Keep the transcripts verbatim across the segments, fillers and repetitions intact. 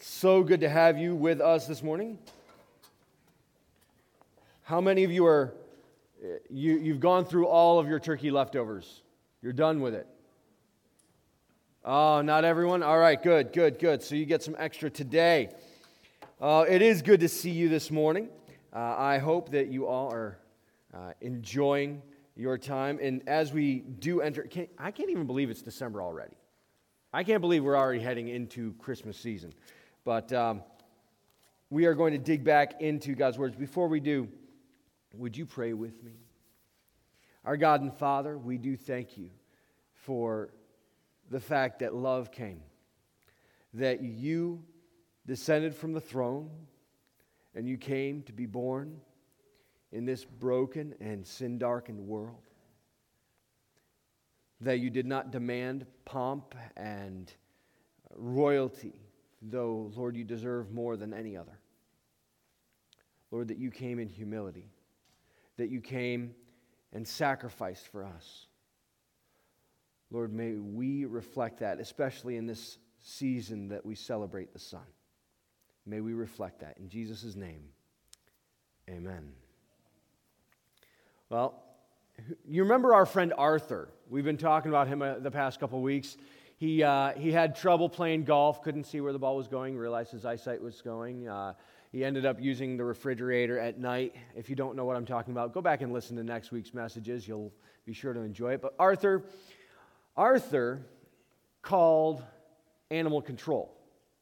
So good to have you with us this morning. How many of you are, you, you've gone through all of your turkey leftovers? You're done with it. Oh, not everyone? All right, good, good, good. So you get some extra today. Uh, it is good to see you this morning. Uh, I hope that you all are uh, enjoying your time. And as we do enter, can't, I can't even believe it's December already. I can't believe we're already heading into Christmas season. But um, we are going to dig back into God's words. Before we do, would you pray with me? Our God and Father, we do thank you for the fact that love came, that you descended from the throne, and you came to be born in this broken and sin-darkened world, that you did not demand pomp and royalty, though, Lord, you deserve more than any other. Lord, that you came in humility, that you came and sacrificed for us. Lord, may we reflect that, especially in this season that we celebrate the Son. May we reflect that. In Jesus' name, amen. Well, you remember our friend Arthur. We've been talking about him uh, the past couple weeks. He uh, he had trouble playing golf, couldn't see where the ball was going, realized his eyesight was going. Uh, he ended up using the refrigerator at night. If you don't know what I'm talking about, go back and listen to next week's messages. You'll be sure to enjoy it. But Arthur, Arthur called animal control.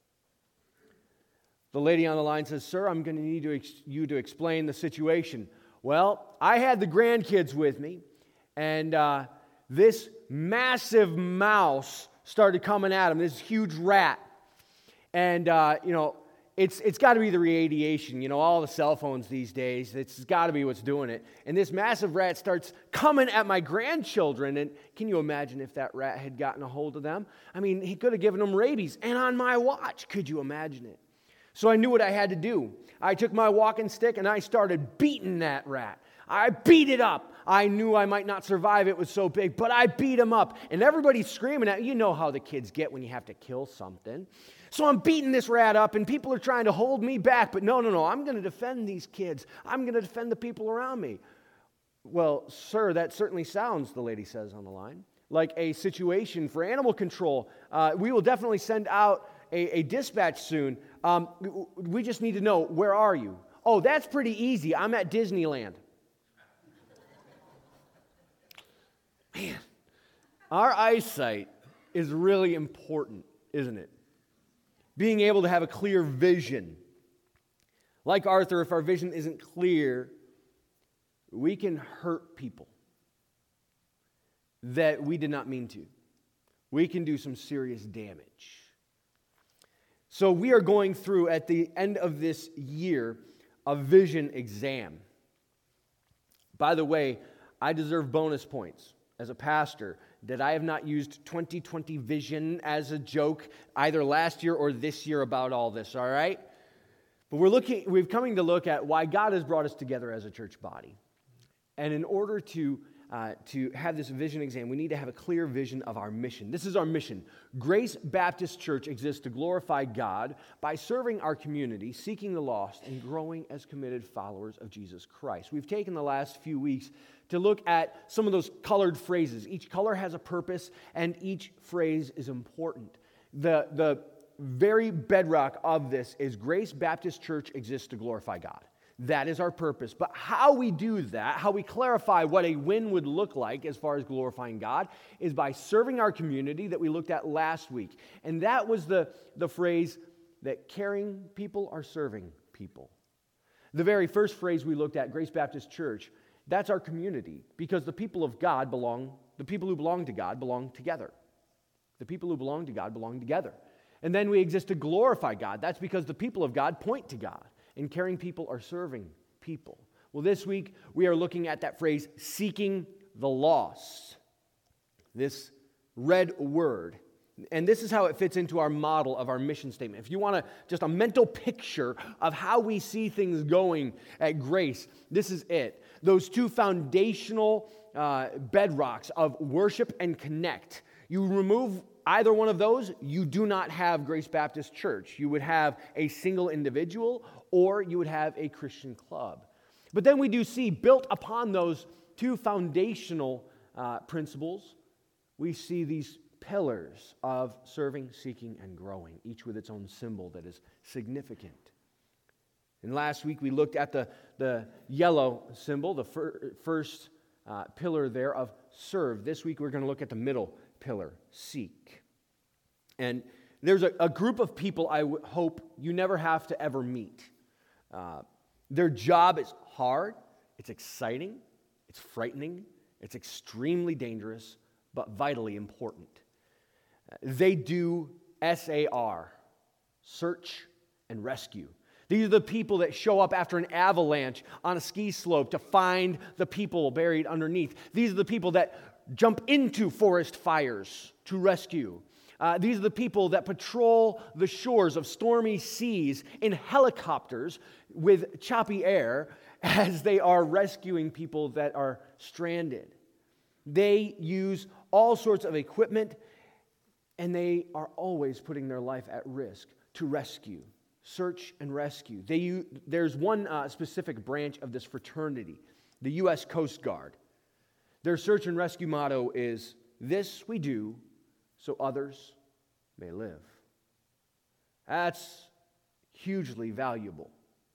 The lady on the line says, "Sir, I'm going to need to ex- you to explain the situation." Well, I had the grandkids with me, and uh, this massive mouse started coming at him, this huge rat. And, uh, you know, it's it's got to be the radiation, you know, all the cell phones these days. It's got to be what's doing it. And this massive rat starts coming at my grandchildren. And can you imagine if that rat had gotten a hold of them? I mean, he could have given them rabies. And on my watch, could you imagine it? So I knew what I had to do. I took my walking stick and I started beating that rat. I beat it up. I knew I might not survive, it was so big, but I beat him up. And everybody's screaming at me. You know how the kids get when you have to kill something. So I'm beating this rat up, and people are trying to hold me back. But no, no, no, I'm going to defend these kids. I'm going to defend the people around me. Well, sir, that certainly sounds, the lady says on the line, like a situation for animal control. Uh, we will definitely send out a, a dispatch soon. Um, we just need to know, where are you? Oh, that's pretty easy. I'm at Disneyland. Man, our eyesight is really important, isn't it? Being able to have a clear vision. Like Arthur, if our vision isn't clear, we can hurt people that we did not mean to. We can do some serious damage. So we are going through, at the end of this year, a vision exam. By the way, I deserve bonus points as a pastor that I have not used twenty twenty vision as a joke either last year or this year about all this, all right? But we're looking, we're coming to look at why God has brought us together as a church body. And in order to Uh, to have this vision exam, we need to have a clear vision of our mission. This is our mission. Grace Baptist Church exists to glorify God by serving our community, seeking the lost, and growing as committed followers of Jesus Christ. We've taken the last few weeks to look at some of those colored phrases. Each color has a purpose, and each phrase is important. The, the very bedrock of this is Grace Baptist Church exists to glorify God. That is our purpose. But how we do that, how we clarify what a win would look like as far as glorifying God, is by serving our community that we looked at last week. And that was the, the phrase that caring people are serving people. The very first phrase we looked at, Grace Baptist Church, that's our community, because the people of God belong, the people who belong to God belong together. The people who belong to God belong together. And then we exist to glorify God. That's because the people of God point to God. And caring people are serving people. Well, this week we are looking at that phrase, seeking the lost. This red word. And this is how it fits into our model of our mission statement. If you want a, just a mental picture of how we see things going at Grace, this is it. Those two foundational uh, bedrocks of worship and connect. You remove either one of those, you do not have Grace Baptist Church. You would have a single individual, or you would have a Christian club. But then we do see, built upon those two foundational uh, principles, we see these pillars of serving, seeking, and growing, each with its own symbol that is significant. And last week we looked at the, the yellow symbol, the fir- first uh, pillar there of serve. This week we're going to look at the middle pillar, seek. And there's a, a group of people I w- hope you never have to ever meet. Uh, their job is hard, it's exciting, it's frightening, it's extremely dangerous, but vitally important. They do S A R, search and rescue. These are the people that show up after an avalanche on a ski slope to find the people buried underneath. These are the people that jump into forest fires to rescue. Uh, these are the people that patrol the shores of stormy seas in helicopters with choppy air as they are rescuing people that are stranded. They use all sorts of equipment, and they are always putting their life at risk to rescue. Search and rescue. They use, there's one uh, specific branch of this fraternity, the U S Coast Guard. Their search and rescue motto is, "This we do so others may live." That's hugely valuable.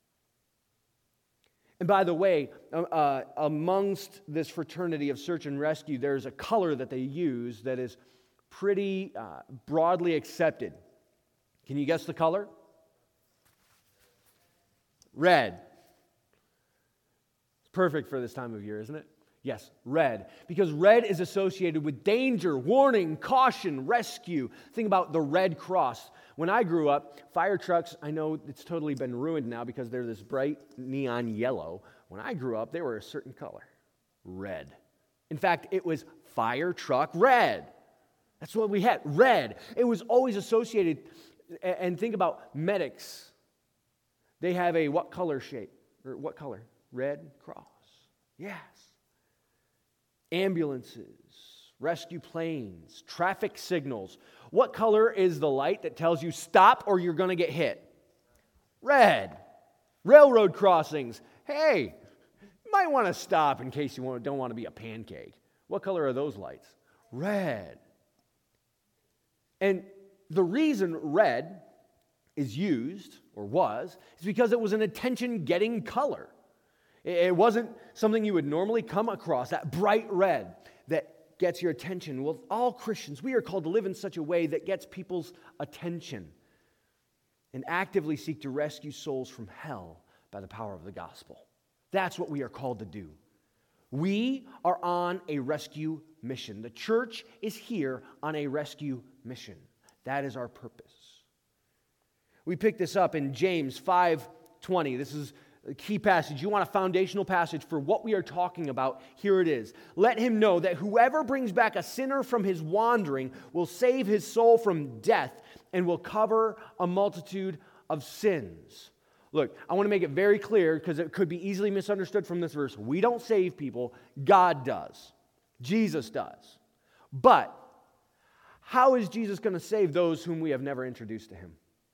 And by the way, uh, amongst this fraternity of search and rescue, there's a color that they use that is pretty uh, broadly accepted. Can you guess the color? Red. It's perfect for this time of year, isn't it? Yes, red. Because red is associated with danger, warning, caution, rescue. Think about the Red Cross. When I grew up, fire trucks, I know it's totally been ruined now because they're this bright neon yellow. When I grew up, they were a certain color, red. In fact, it was fire truck red. That's what we had, red. It was always associated, and think about medics. They have a what color shape? Or what color? Red cross. Yes. Ambulances, rescue planes, traffic signals. What color is the light that tells you stop or you're going to get hit? Red. Railroad crossings. Hey, you might want to stop in case you don't want to be a pancake. What color are those lights? Red. And the reason red is used, or was, is because it was an attention-getting color. It wasn't something you would normally come across, that bright red that gets your attention. Well, all Christians, we are called to live in such a way that gets people's attention and actively seek to rescue souls from hell by the power of the gospel. That's what we are called to do. We are on a rescue mission. The church is here on a rescue mission. That is our purpose. We pick this up in James five twenty. This is a key passage. You want a foundational passage for what we are talking about? Here it is. Let him know that whoever brings back a sinner from his wandering will save his soul from death and will cover a multitude of sins. Look, I want to make it very clear because it could be easily misunderstood from this verse. We don't save people. God does. Jesus does. But how is Jesus going to save those whom we have never introduced to him?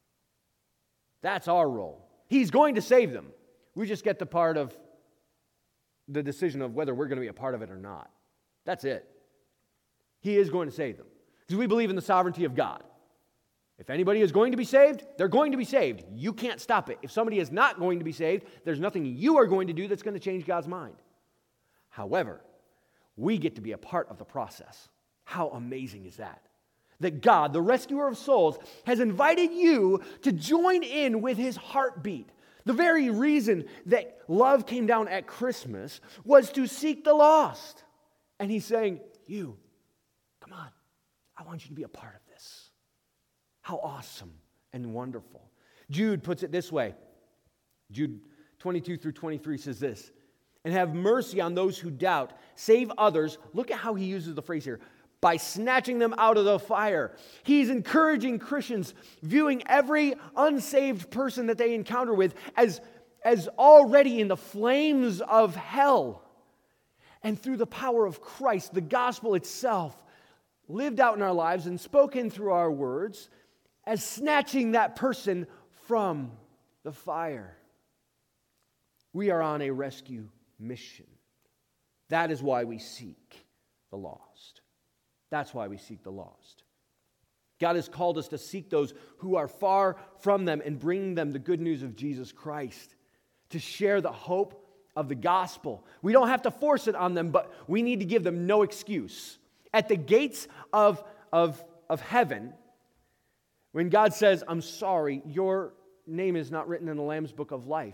That's our role. He's going to save them. We just get the part of the decision of whether we're going to be a part of it or not. That's it. He is going to save them. Because we believe in the sovereignty of God. If anybody is going to be saved, they're going to be saved. You can't stop it. If somebody is not going to be saved, there's nothing you are going to do that's going to change God's mind. However, we get to be a part of the process. How amazing is that? That God, the rescuer of souls, has invited you to join in with his heartbeat. The very reason that love came down at Christmas was to seek the lost. And he's saying, you, come on, I want you to be a part of this. How awesome and wonderful. Jude puts it this way. Jude twenty-two through twenty-three says this, and have mercy on those who doubt. Save others. Look at how he uses the phrase here. By snatching them out of the fire. He's encouraging Christians, viewing every unsaved person that they encounter with as, as already in the flames of hell. And through the power of Christ, the gospel itself, lived out in our lives and spoken through our words as snatching that person from the fire. We are on a rescue mission. That is why we seek the lost. That's why we seek the lost. God has called us to seek those who are far from them and bring them the good news of Jesus Christ, to share the hope of the gospel. We don't have to force it on them, but we need to give them no excuse. At the gates of, of, of heaven, when God says, I'm sorry, your name is not written in the Lamb's book of life,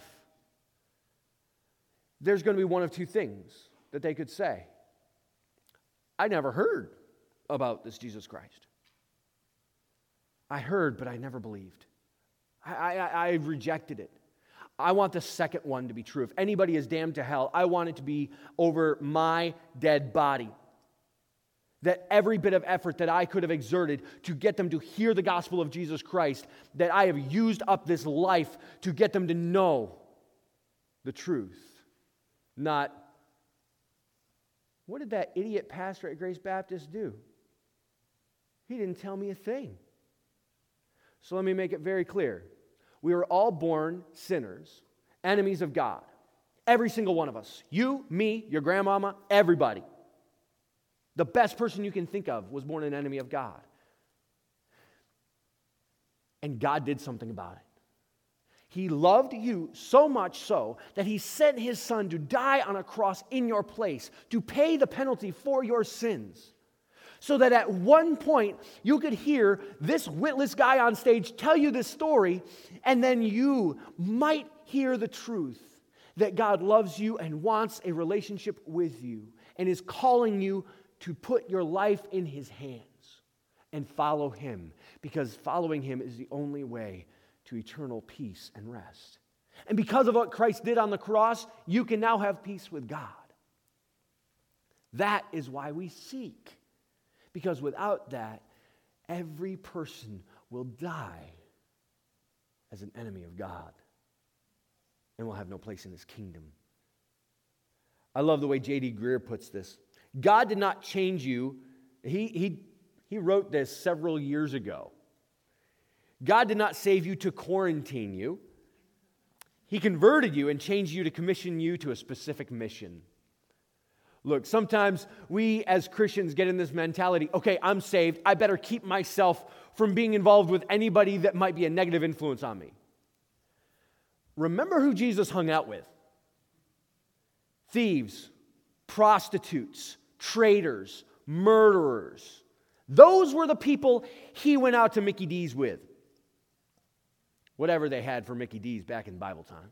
there's going to be one of two things that they could say. I never heard about this Jesus Christ. I heard, but I never believed. I, I, I rejected it. I want the second one to be true. If anybody is damned to hell, I want it to be over my dead body. That every bit of effort that I could have exerted to get them to hear the gospel of Jesus Christ, that I have used up this life to get them to know the truth. Not, what did that idiot pastor at Grace Baptist do? He didn't tell me a thing. So let me make it very clear. We were all born sinners, enemies of God. Every single one of us. You, me, your grandmama, everybody. The best person you can think of was born an enemy of God. And God did something about it. He loved you so much so that He sent His Son to die on a cross in your place, to pay the penalty for your sins. So that at one point you could hear this witless guy on stage tell you this story, and then you might hear the truth that God loves you and wants a relationship with you and is calling you to put your life in His hands and follow Him, because following Him is the only way to eternal peace and rest. And because of what Christ did on the cross, you can now have peace with God. That is why we seek. Because without that, every person will die as an enemy of God and will have no place in His kingdom. I love the way J D Greear puts this. God did not change you. He, he, he wrote this several years ago. God did not save you to quarantine you. He converted you and changed you to commission you to a specific mission. Look, sometimes we as Christians get in this mentality, okay, I'm saved, I better keep myself from being involved with anybody that might be a negative influence on me. Remember who Jesus hung out with. Thieves, prostitutes, traitors, murderers. Those were the people He went out to Mickey D's with. Whatever they had for Mickey D's back in Bible times.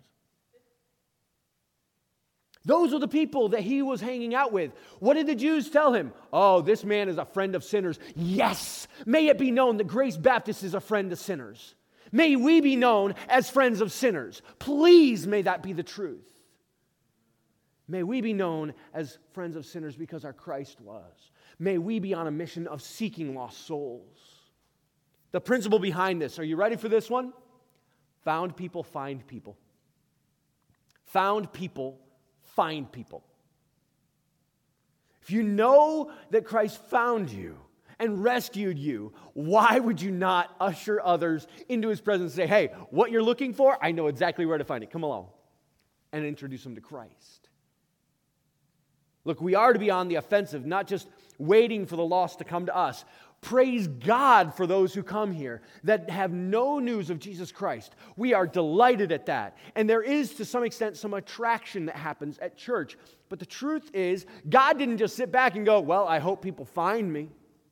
Those were the people that He was hanging out with. What did the Jews tell Him? Oh, this man is a friend of sinners. Yes, may it be known that Grace Baptist is a friend of sinners. May we be known as friends of sinners. Please, may that be the truth. May we be known as friends of sinners because our Christ was. May we be on a mission of seeking lost souls. The principle behind this, are you ready for this one? Found people find people. Found people find people. If you know that Christ found you and rescued you, why would you not usher others into His presence and say, hey, what you're looking for, I know exactly where to find it. Come along. And introduce them to Christ. Look, we are to be on the offensive, not just waiting for the lost to come to us. Praise God for those who come here that have no news of Jesus Christ. We are delighted at that. And there is, to some extent, some attraction that happens at church. But the truth is, God didn't just sit back and go, well, I hope people find me.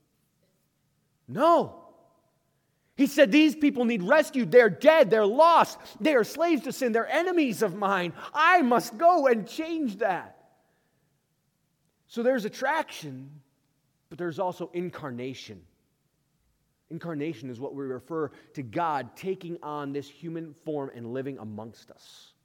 No. He said, these people need rescued. They're dead. They're lost. They are slaves to sin. They're enemies of mine. I must go and change that. So there's attraction, but there's also incarnation. Incarnation is what we refer to God taking on this human form and living amongst us.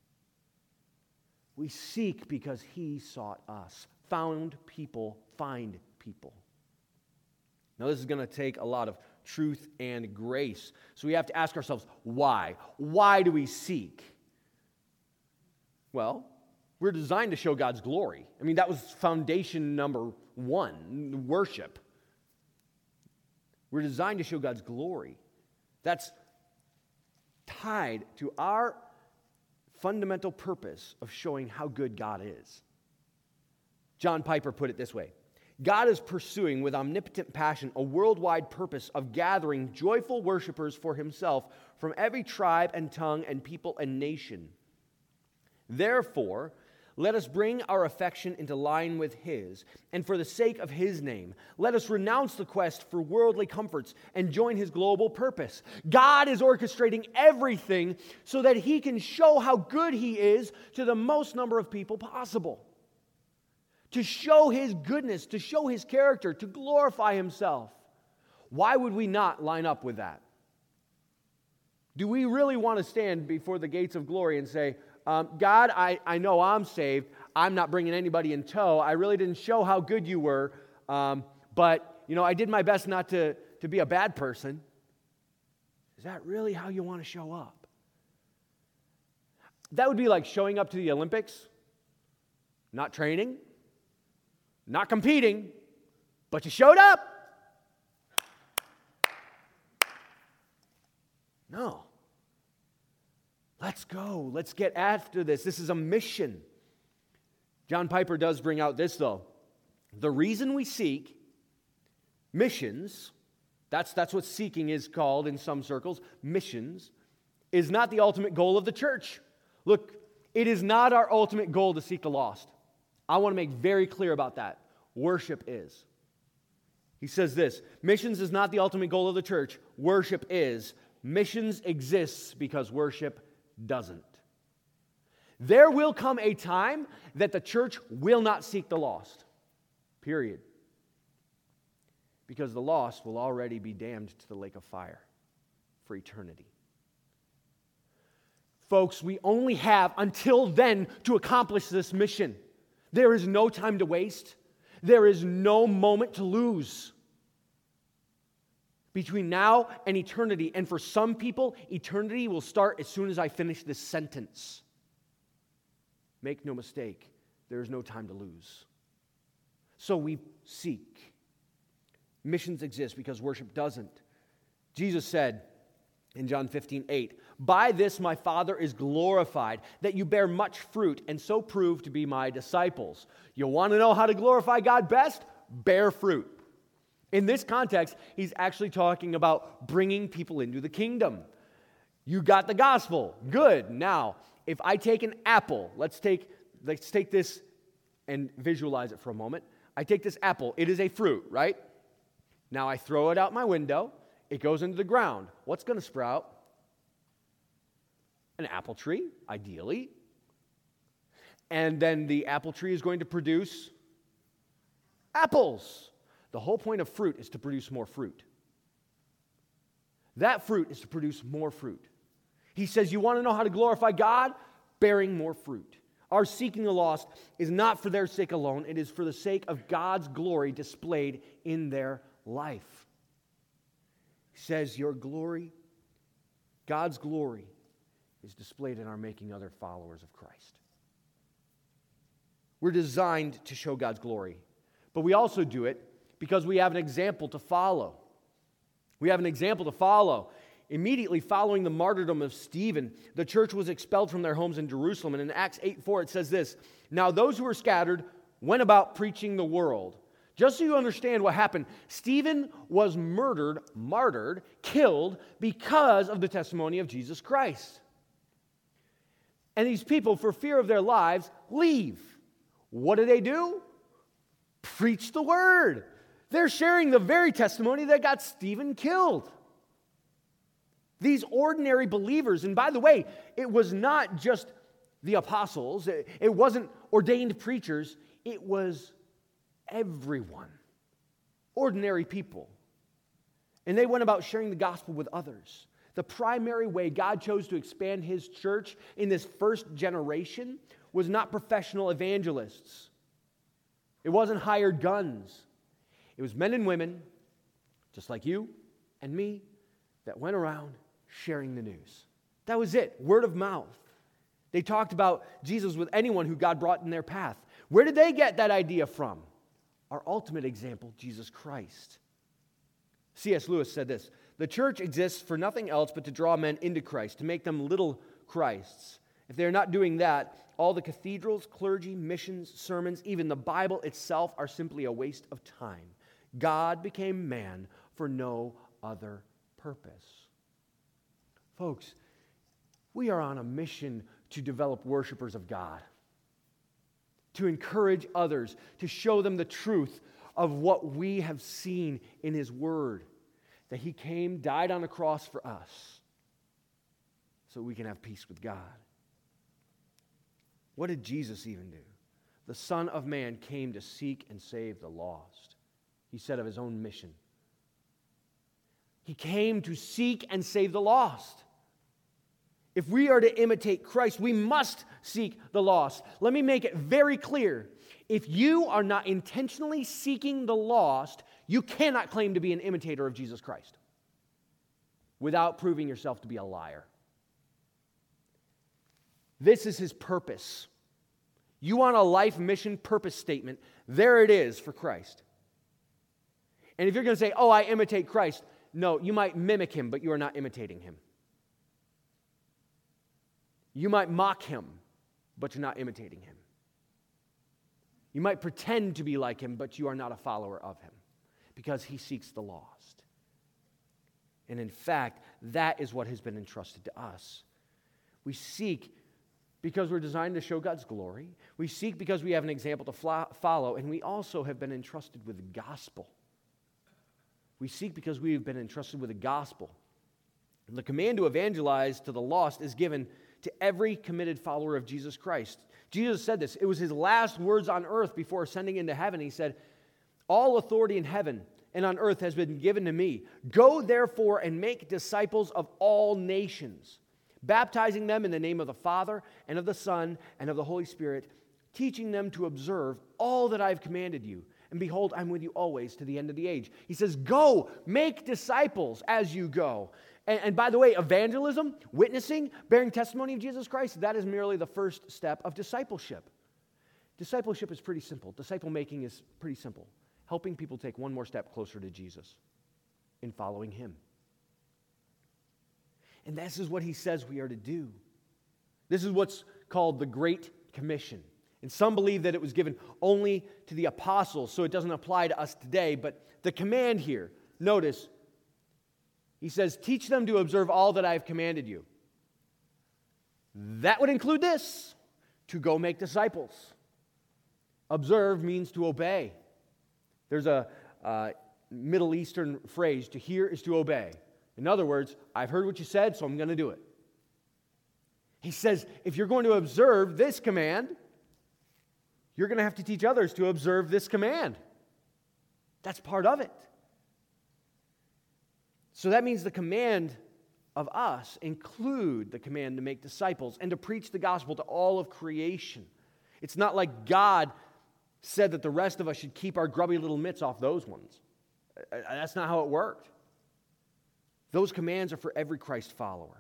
We seek because He sought us. Found people find people. Now this is going to take a lot of truth and grace. So we have to ask ourselves, why? Why do we seek? Well, we're designed to show God's glory. I mean, that was foundation number one, worship. We're designed to show God's glory. That's tied to our fundamental purpose of showing how good God is. John Piper put it this way: God is pursuing with omnipotent passion a worldwide purpose of gathering joyful worshipers for himself from every tribe and tongue and people and nation. Therefore, let us bring our affection into line with his, and for the sake of his name, let us renounce the quest for worldly comforts and join his global purpose. God is orchestrating everything so that he can show how good he is to the most number of people possible. To show his goodness, to show his character, to glorify himself. Why would we not line up with that? Do we really want to stand before the gates of glory and say, Um, God, I, I know I'm saved. I'm not bringing anybody in tow. I really didn't show how good you were. Um, but, you know, I did my best not to, to be a bad person. Is that really how you want to show up? That would be like showing up to the Olympics, not training, not competing, but you showed up. No. Let's go. Let's get after this. This is a mission. John Piper does bring out this, though. The reason we seek missions, that's, that's what seeking is called in some circles, missions, is not the ultimate goal of the church. Look, it is not our ultimate goal to seek the lost. I want to make very clear about that. Worship is. He says this: missions is not the ultimate goal of the church. Worship is. Missions exists because worship doesn't. There will come a time that the church will not seek the lost. Period. Because the lost will already be damned to the lake of fire for eternity. Folks, we only have until then to accomplish this mission. There is no time to waste. There is no moment to lose. Between now and eternity, and for some people, eternity will start as soon as I finish this sentence. Make no mistake, there is no time to lose. So we seek. Missions exist because worship doesn't. Jesus said in John fifteen eight, "By this my Father is glorified, that you bear much fruit, and so prove to be my disciples." You want to know how to glorify God best? Bear fruit. In this context, he's actually talking about bringing people into the kingdom. You got the gospel. Good. Now, if I take an apple, let's take, let's take this and visualize it for a moment. I take this apple. It is a fruit, right? Now I throw it out my window. It goes into the ground. What's going to sprout? An apple tree, ideally. And then the apple tree is going to produce apples. The whole point of fruit is to produce more fruit. That fruit is to produce more fruit. He says, you want to know how to glorify God? Bearing more fruit. Our seeking the lost is not for their sake alone. It is for the sake of God's glory displayed in their life. He says, your glory, God's glory, is displayed in our making other followers of Christ. We're designed to show God's glory, but we also do it because we have an example to follow. We have an example to follow. Immediately following the martyrdom of Stephen, the church was expelled from their homes in Jerusalem. And in Acts eight four, it says this, "Now those who were scattered went about preaching the world." Just so you understand what happened, Stephen was murdered, martyred, killed because of the testimony of Jesus Christ. And these people, for fear of their lives, leave. What do they do? Preach the word. They're sharing the very testimony that got Stephen killed. These ordinary believers, and by the way, it was not just the apostles, it wasn't ordained preachers, it was everyone, ordinary people. And they went about sharing the gospel with others. The primary way God chose to expand his church in this first generation was not professional evangelists. It wasn't hired guns. It was men and women, just like you and me, that went around sharing the news. That was it, word of mouth. They talked about Jesus with anyone who God brought in their path. Where did they get that idea from? Our ultimate example, Jesus Christ. C S Lewis said this: "The church exists for nothing else but to draw men into Christ, to make them little Christs. If they are not doing that, all the cathedrals, clergy, missions, sermons, even the Bible itself are simply a waste of time. God became man for no other purpose." Folks, we are on a mission to develop worshipers of God, to encourage others, to show them the truth of what we have seen in His Word, that He came, died on a cross for us, so we can have peace with God. What did Jesus even do? The Son of Man came to seek and save the lost. He said of His own mission. He came to seek and save the lost. If we are to imitate Christ, we must seek the lost. Let me make it very clear. If you are not intentionally seeking the lost, you cannot claim to be an imitator of Jesus Christ without proving yourself to be a liar. This is His purpose. You want a life mission purpose statement? There it is for Christ. And if you're going to say, "Oh, I imitate Christ," no, you might mimic Him, but you are not imitating Him. You might mock Him, but you're not imitating Him. You might pretend to be like Him, but you are not a follower of Him, because He seeks the lost. And in fact, that is what has been entrusted to us. We seek because we're designed to show God's glory. We seek because we have an example to flo- follow, and we also have been entrusted with the gospel. We seek because we have been entrusted with the gospel. And the command to evangelize to the lost is given to every committed follower of Jesus Christ. Jesus said this. It was His last words on earth before ascending into heaven. He said, "All authority in heaven and on earth has been given to me. Go therefore and make disciples of all nations, baptizing them in the name of the Father and of the Son and of the Holy Spirit, teaching them to observe all that I have commanded you. And behold, I'm with you always to the end of the age." He says, go, make disciples as you go. And, and by the way, evangelism, witnessing, bearing testimony of Jesus Christ, that is merely the first step of discipleship. Discipleship is pretty simple. Disciple making is pretty simple. Helping people take one more step closer to Jesus in following Him. And this is what He says we are to do. This is what's called the Great Commission. And some believe that it was given only to the apostles, so it doesn't apply to us today. But the command here, notice, He says, "Teach them to observe all that I have commanded you." That would include this, to go make disciples. Observe means to obey. There's a uh, Middle Eastern phrase, to hear is to obey. In other words, I've heard what you said, so I'm going to do it. He says, if you're going to observe this command, you're going to have to teach others to observe this command. That's part of it. So that means the command of us include the command to make disciples and to preach the gospel to all of creation. It's not like God said that the rest of us should keep our grubby little mitts off those ones. That's not how it worked. Those commands are for every Christ follower.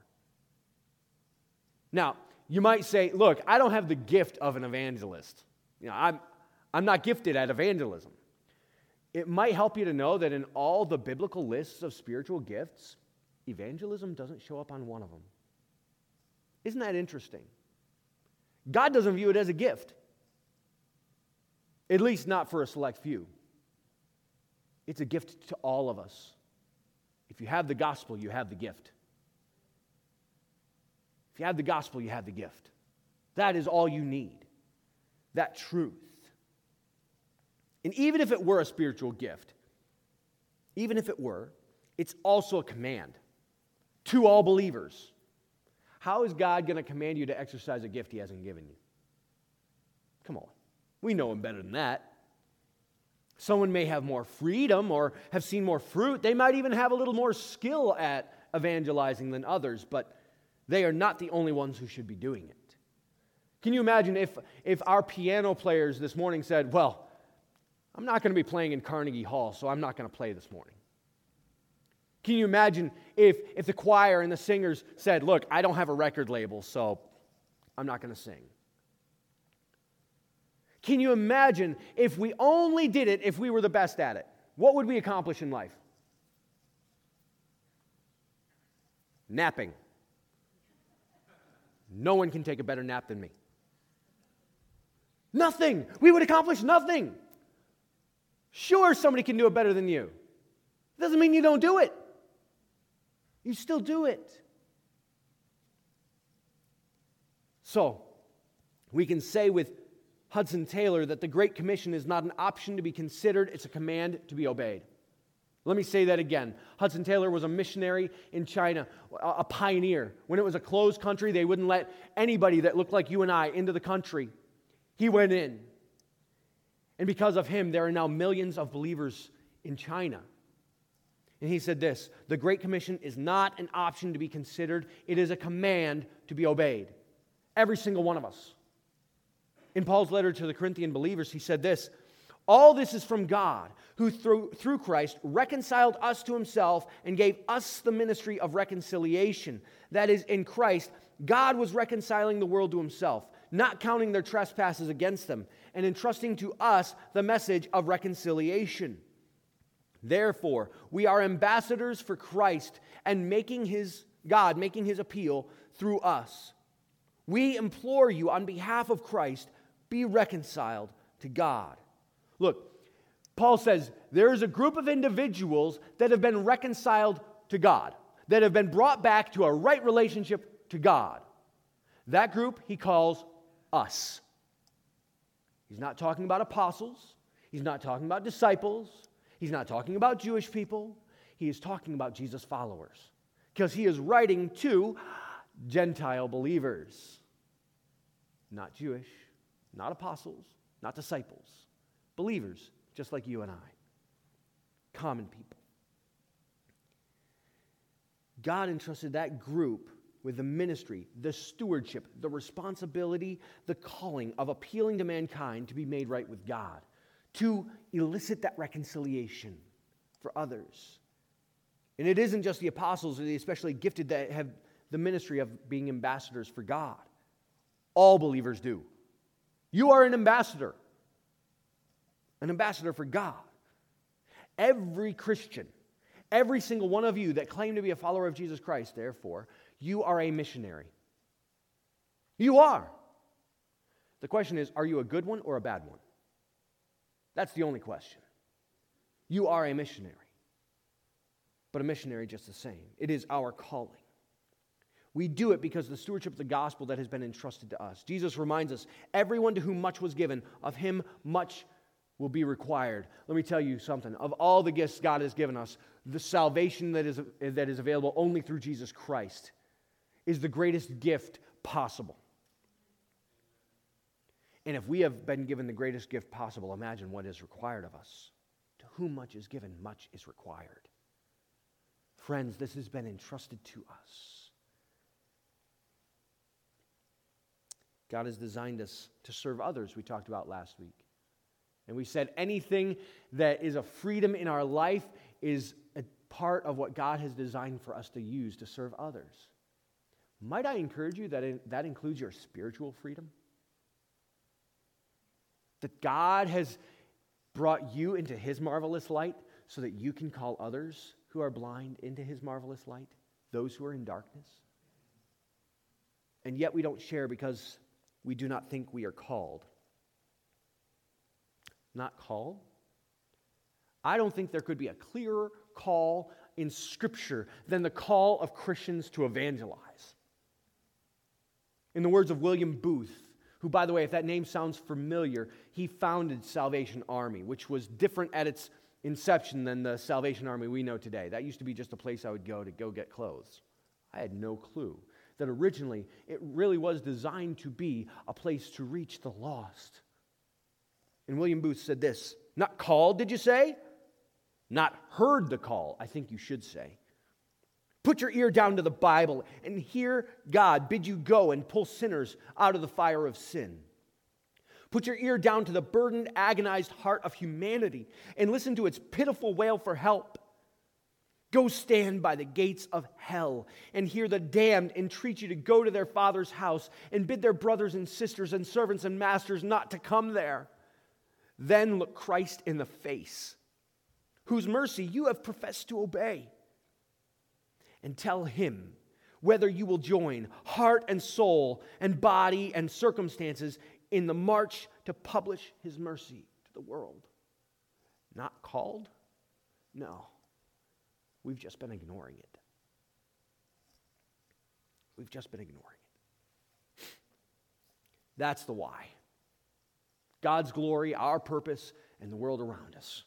Now, you might say, look, I don't have the gift of an evangelist. You know, I'm, I'm not gifted at evangelism. It might help you to know that in all the biblical lists of spiritual gifts, evangelism doesn't show up on one of them. Isn't that interesting? God doesn't view it as a gift. At least not for a select few. It's a gift to all of us. If you have the gospel, you have the gift. If you have the gospel, you have the gift. That is all you need. That truth. And even if it were a spiritual gift, even if it were, it's also a command to all believers. How is God going to command you to exercise a gift He hasn't given you? Come on. We know Him better than that. Someone may have more freedom or have seen more fruit. They might even have a little more skill at evangelizing than others, but they are not the only ones who should be doing it. Can you imagine if, if our piano players this morning said, well, I'm not going to be playing in Carnegie Hall, so I'm not going to play this morning. Can you imagine if, if the choir and the singers said, look, I don't have a record label, so I'm not going to sing. Can you imagine if we only did it if we were the best at it? What would we accomplish in life? Napping. No one can take a better nap than me. Nothing. We would accomplish nothing. Sure, somebody can do it better than you. Doesn't mean you don't do it. You still do it. So, we can say with Hudson Taylor that the Great Commission is not an option to be considered, it's a command to be obeyed. Let me say that again. Hudson Taylor was a missionary in China, a pioneer. When it was a closed country, they wouldn't let anybody that looked like you and I into the country. He went in. And because of him, there are now millions of believers in China. And he said this, the Great Commission is not an option to be considered, it is a command to be obeyed. Every single one of us. In Paul's letter to the Corinthian believers, he said this, all this is from God, who through, through Christ reconciled us to himself and gave us the ministry of reconciliation. That is, in Christ, God was reconciling the world to himself, not counting their trespasses against them, and entrusting to us the message of reconciliation. Therefore, we are ambassadors for Christ and making his God making his appeal through us. We implore you on behalf of Christ, be reconciled to God. Look, Paul says there is a group of individuals that have been reconciled to God, that have been brought back to a right relationship to God. That group he calls us. He's not talking about apostles. He's not talking about disciples. He's not talking about Jewish people. He is talking about Jesus' followers. Because he is writing to Gentile believers. Not Jewish, not apostles, not disciples. Believers, just like you and I. Common people. God entrusted that group with the ministry, the stewardship, the responsibility, the calling of appealing to mankind to be made right with God, to elicit that reconciliation for others. And it isn't just the apostles or the especially gifted that have the ministry of being ambassadors for God. All believers do. You are an ambassador. An ambassador for God. Every Christian, every single one of you that claim to be a follower of Jesus Christ, therefore, you are a missionary. You are. The question is, are you a good one or a bad one? That's the only question. You are a missionary. But a missionary just the same. It is our calling. We do it because of the stewardship of the gospel that has been entrusted to us. Jesus reminds us, everyone to whom much was given, of him much will be required. Let me tell you something. Of all the gifts God has given us, the salvation that is, that is available only through Jesus Christ is the greatest gift possible. And if we have been given the greatest gift possible, imagine what is required of us. To whom much is given, much is required. Friends, this has been entrusted to us. God has designed us to serve others, we talked about last week. And we said anything that is a freedom in our life is a part of what God has designed for us to use to serve others. Might I encourage you that it, that includes your spiritual freedom? That God has brought you into his marvelous light so that you can call others who are blind into his marvelous light, those who are in darkness. And yet we don't share because we do not think we are called. Not called? I don't think there could be a clearer call in Scripture than the call of Christians to evangelize. In the words of William Booth, who, by the way, if that name sounds familiar, he founded Salvation Army, which was different at its inception than the Salvation Army we know today. That used to be just a place I would go to go get clothes. I had no clue that originally it really was designed to be a place to reach the lost. And William Booth said this, not called, did you say? Not heard the call, I think you should say. Put your ear down to the Bible and hear God bid you go and pull sinners out of the fire of sin. Put your ear down to the burdened, agonized heart of humanity and listen to its pitiful wail for help. Go stand by the gates of hell and hear the damned entreat you to go to their Father's house and bid their brothers and sisters and servants and masters not to come there. Then look Christ in the face, whose mercy you have professed to obey, and tell him whether you will join heart and soul and body and circumstances in the march to publish his mercy to the world. Not called? No. We've just been ignoring it. We've just been ignoring it. That's the why. God's glory, our purpose, and the world around us.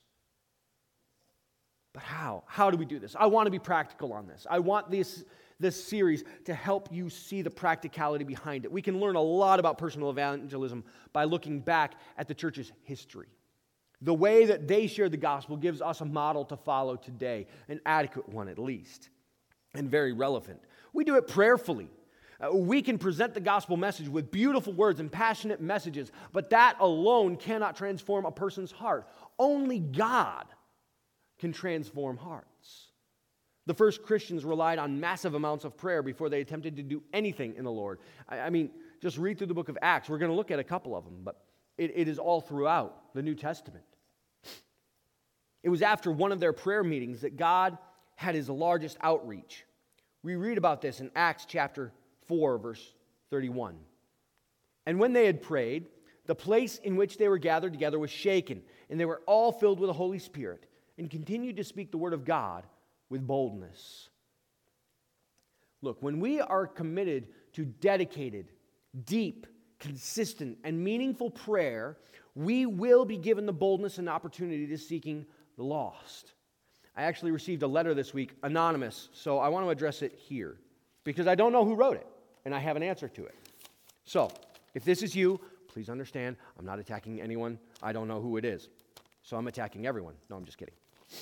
But how? How do we do this? I want to be practical on this. I want this, this series to help you see the practicality behind it. We can learn a lot about personal evangelism by looking back at the church's history. The way that they shared the gospel gives us a model to follow today, an adequate one at least, and very relevant. We do it prayerfully. Uh, we can present the gospel message with beautiful words and passionate messages, but that alone cannot transform a person's heart. Only God can transform hearts. The first Christians relied on massive amounts of prayer before they attempted to do anything in the Lord. I, I mean, just read through the book of Acts. We're going to look at a couple of them, but it, it is all throughout the New Testament. It was after one of their prayer meetings that God had his largest outreach. We read about this in Acts chapter four, verse thirty-one. And when they had prayed, the place in which they were gathered together was shaken, and they were all filled with the Holy Spirit, and continued to speak the word of God with boldness. Look, when we are committed to dedicated, deep, consistent, and meaningful prayer, we will be given the boldness and opportunity to seeking the lost. I actually received a letter this week, anonymous, so I want to address it here, because I don't know who wrote it, and I have an answer to it. So, if this is you, please understand, I'm not attacking anyone. I don't know who it is. So I'm attacking everyone. No, I'm just kidding.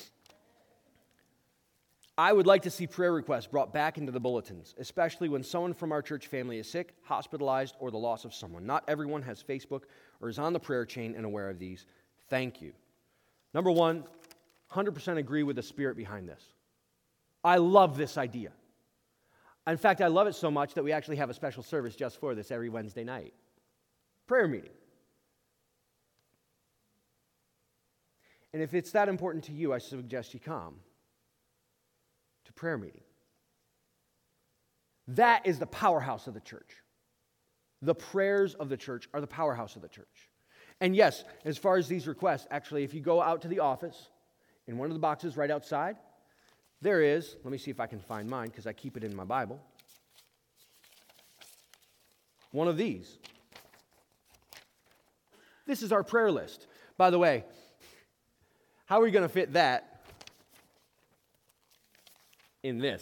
I would like to see prayer requests brought back into the bulletins, especially when someone from our church family is sick, hospitalized, or the loss of someone. Not everyone has Facebook or is on the prayer chain and aware of these. Thank you. Number one, one hundred percent agree with the spirit behind this. I love this idea. In fact, I love it so much that we actually have a special service just for this every Wednesday night. Prayer meeting. And if it's that important to you, I suggest you come to prayer meeting. That is the powerhouse of the church. The prayers of the church are the powerhouse of the church. And yes, as far as these requests, actually, if you go out to the office, in one of the boxes right outside, there is, let me see if I can find mine, because I keep it in my Bible, one of these. This is our prayer list. By the way, how are we going to fit that in this?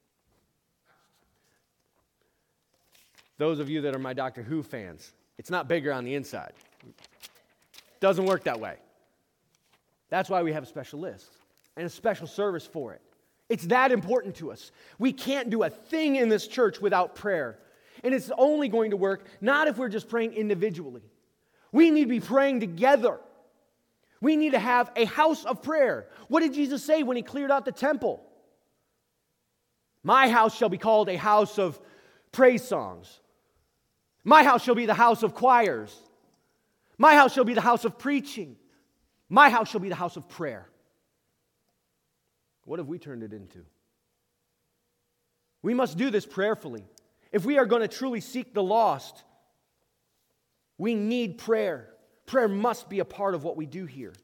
Those of you that are my Doctor Who fans, it's not bigger on the inside. Doesn't work that way. That's why we have a special list and a special service for it. It's that important to us. We can't do a thing in this church without prayer. And it's only going to work not if we're just praying individually. We need to be praying together. We need to have a house of prayer. What did Jesus say when he cleared out the temple? My house shall be called a house of praise songs. My house shall be the house of choirs. My house shall be the house of preaching. My house shall be the house of prayer. What have we turned it into? We must do this prayerfully. If we are going to truly seek the lost, we need prayer. Prayer must be a part of what we do here.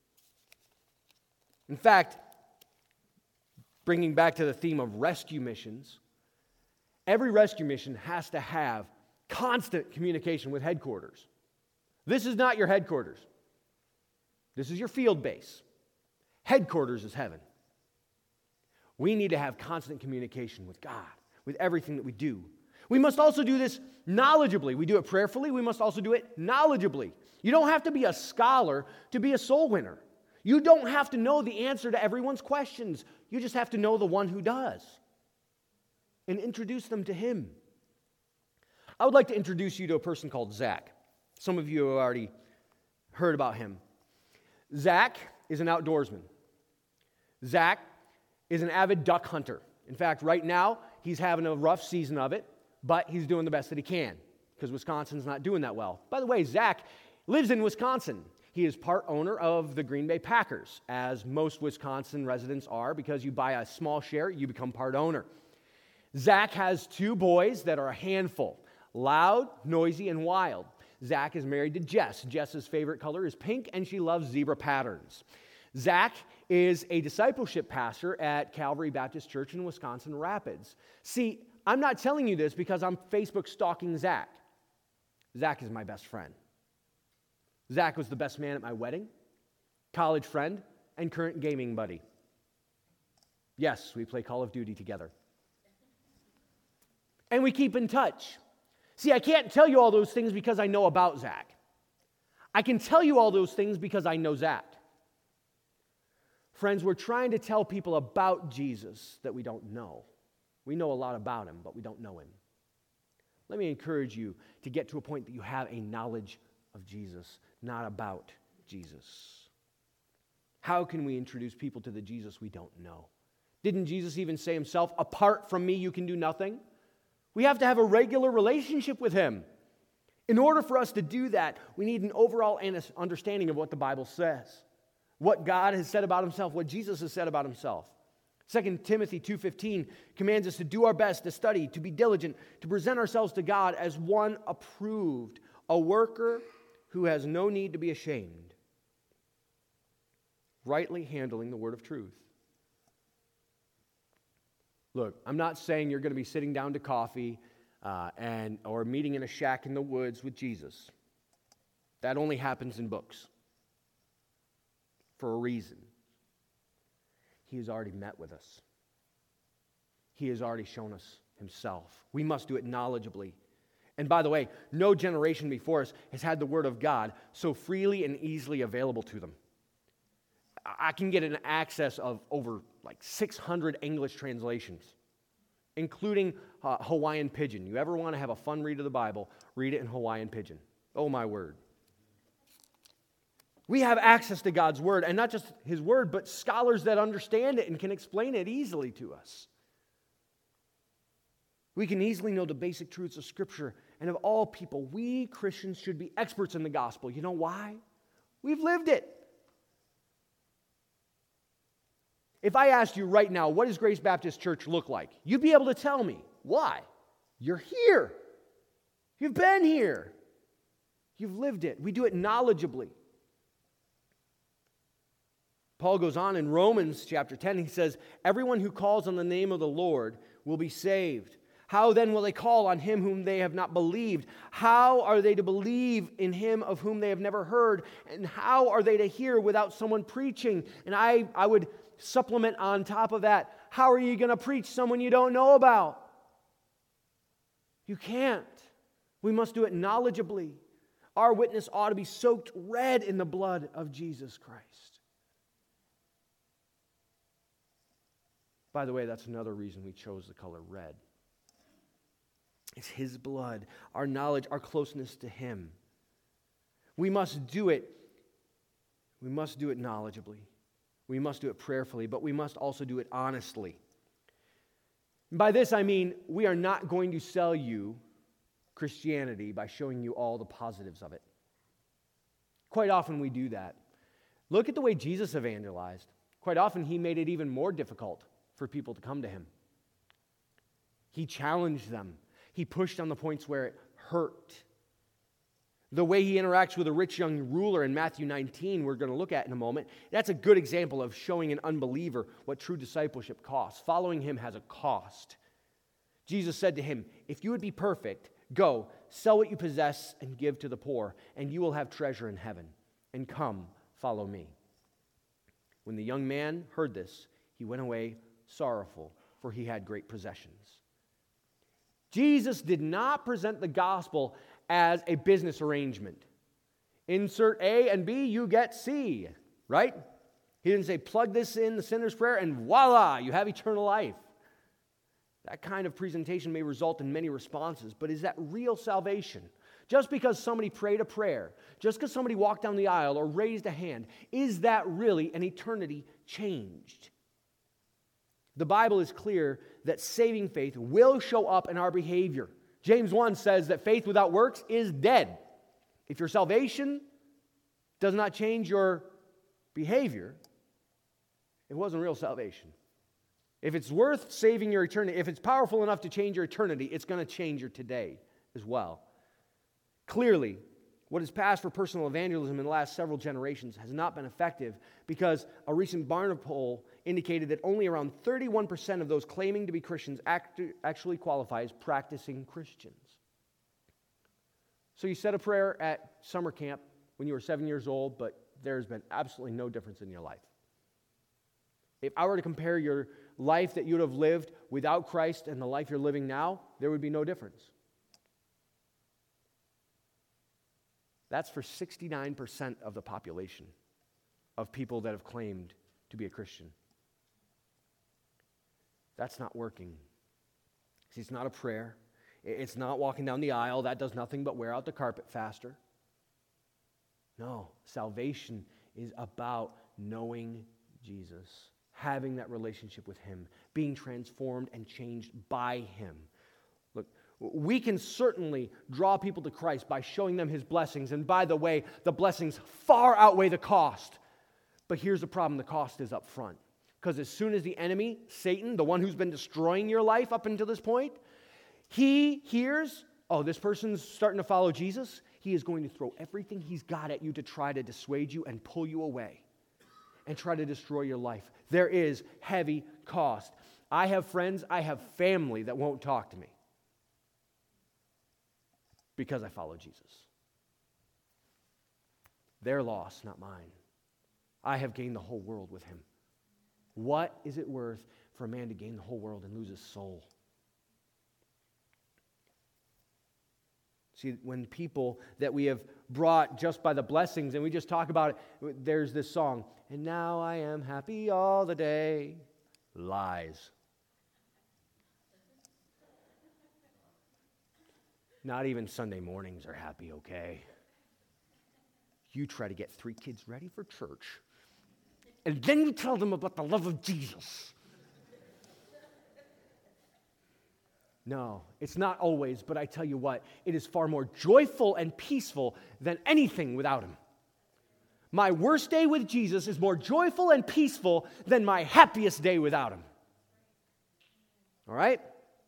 In fact, bringing back to the theme of rescue missions, every rescue mission has to have constant communication with headquarters. This is not your headquarters. This is your field base. Headquarters is heaven. We need to have constant communication with God, with everything that we do. We must also do this knowledgeably. We do it prayerfully. We must also do it knowledgeably. You don't have to be a scholar to be a soul winner. You don't have to know the answer to everyone's questions. You just have to know the one who does and introduce them to him. I would like to introduce you to a person called Zach. Some of you have already heard about him. Zach is an outdoorsman. Zach is an avid duck hunter. In fact, right now, he's having a rough season of it, but he's doing the best that he can because Wisconsin's not doing that well. By the way, Zach lives in Wisconsin. He is part owner of the Green Bay Packers, as most Wisconsin residents are, because you buy a small share, you become part owner. Zach has two boys that are a handful, loud, noisy, and wild. Zach is married to Jess. Jess's favorite color is pink, and she loves zebra patterns. Zach is a discipleship pastor at Calvary Baptist Church in Wisconsin Rapids. See, I'm not telling you this because I'm Facebook stalking Zach. Zach is my best friend. Zach was the best man at my wedding, college friend, and current gaming buddy. Yes, we play Call of Duty together. And we keep in touch. See, I can't tell you all those things because I know about Zach. I can tell you all those things because I know Zach. Friends, we're trying to tell people about Jesus that we don't know. We know a lot about him, but we don't know him. Let me encourage you to get to a point that you have a knowledge of Jesus, not about Jesus. How can we introduce people to the Jesus we don't know? Didn't Jesus even say himself, apart from me, you can do nothing? We have to have a regular relationship with him. In order for us to do that, we need an overall understanding of what the Bible says, what God has said about himself, what Jesus has said about himself. Second Timothy two fifteen commands us to do our best, to study, to be diligent, to present ourselves to God as one approved, a worker who has no need to be ashamed, rightly handling the word of truth. Look, I'm not saying you're going to be sitting down to coffee uh, and or meeting in a shack in the woods with Jesus. That only happens in books for a reason. He has already met with us. He has already shown us himself. We must do it knowledgeably. And by the way, no generation before us has had the Word of God so freely and easily available to them. I can get an access of over like six hundred English translations, including uh, Hawaiian Pidgin. You ever want to have a fun read of the Bible, read it in Hawaiian Pidgin. Oh, my word. We have access to God's Word, and not just His Word, but scholars that understand it and can explain it easily to us. We can easily know the basic truths of Scripture, and of all people, we Christians should be experts in the gospel. You know why? We've lived it. If I asked you right now, what does Grace Baptist Church look like? You'd be able to tell me. Why? You're here. You've been here. You've lived it. We do it knowledgeably. Paul goes on in Romans chapter ten, he says, everyone who calls on the name of the Lord will be saved. How then will they call on him whom they have not believed? How are they to believe in him of whom they have never heard? And how are they to hear without someone preaching? And I, I would supplement on top of that, how are you going to preach someone you don't know about? You can't. We must do it knowledgeably. Our witness ought to be soaked red in the blood of Jesus Christ. By the way, that's another reason we chose the color red. It's His blood, our knowledge, our closeness to Him. We must do it. We must do it knowledgeably. We must do it prayerfully, but we must also do it honestly. By this I mean we are not going to sell you Christianity by showing you all the positives of it. Quite often we do that. Look at the way Jesus evangelized. Quite often He made it even more difficult for people to come to Him. He challenged them. He pushed on the points where it hurt. The way He interacts with a rich young ruler in Matthew nineteen, we're going to look at in a moment, that's a good example of showing an unbeliever what true discipleship costs. Following Him has a cost. Jesus said to him, if you would be perfect, go, sell what you possess and give to the poor, and you will have treasure in heaven. And come, follow me. When the young man heard this, he went away sorrowful, for he had great possessions. Jesus did not present the gospel as a business arrangement. Insert A and B, you get C, right? He didn't say, plug this in the sinner's prayer and voila, you have eternal life. That kind of presentation may result in many responses, but is that real salvation? Just because somebody prayed a prayer, just because somebody walked down the aisle or raised a hand, is that really an eternity changed? The Bible is clear that saving faith will show up in our behavior. James one says that faith without works is dead. If your salvation does not change your behavior, it wasn't real salvation. If it's worth saving your eternity, if it's powerful enough to change your eternity, it's going to change your today as well. Clearly, what has passed for personal evangelism in the last several generations has not been effective because a recent Barna poll indicated that only around thirty-one percent of those claiming to be Christians act- actually qualify as practicing Christians. So you said a prayer at summer camp when you were seven years old, but there's been absolutely no difference in your life. If I were to compare your life that you would have lived without Christ and the life you're living now, there would be no difference. That's for sixty-nine percent of the population of people that have claimed to be a Christian. That's not working. See, it's not a prayer. It's not walking down the aisle. That does nothing but wear out the carpet faster. No, salvation is about knowing Jesus, having that relationship with Him, being transformed and changed by Him. Look, we can certainly draw people to Christ by showing them His blessings. And by the way, the blessings far outweigh the cost. But here's the problem. The cost is up front. Because as soon as the enemy, Satan, the one who's been destroying your life up until this point, he hears, oh, this person's starting to follow Jesus, he is going to throw everything he's got at you to try to dissuade you and pull you away and try to destroy your life. There is heavy cost. I have friends, I have family that won't talk to me because I follow Jesus. Their loss, not mine. I have gained the whole world with Him. What is it worth for a man to gain the whole world and lose his soul? See, when people that we have brought just by the blessings, and we just talk about it, there's this song, and now I am happy all the day. Lies. Not even Sunday mornings are happy, okay? You try to get three kids ready for church, and then you tell them about the love of Jesus. No, it's not always, but I tell you what, it is far more joyful and peaceful than anything without Him. My worst day with Jesus is more joyful and peaceful than my happiest day without Him. All right?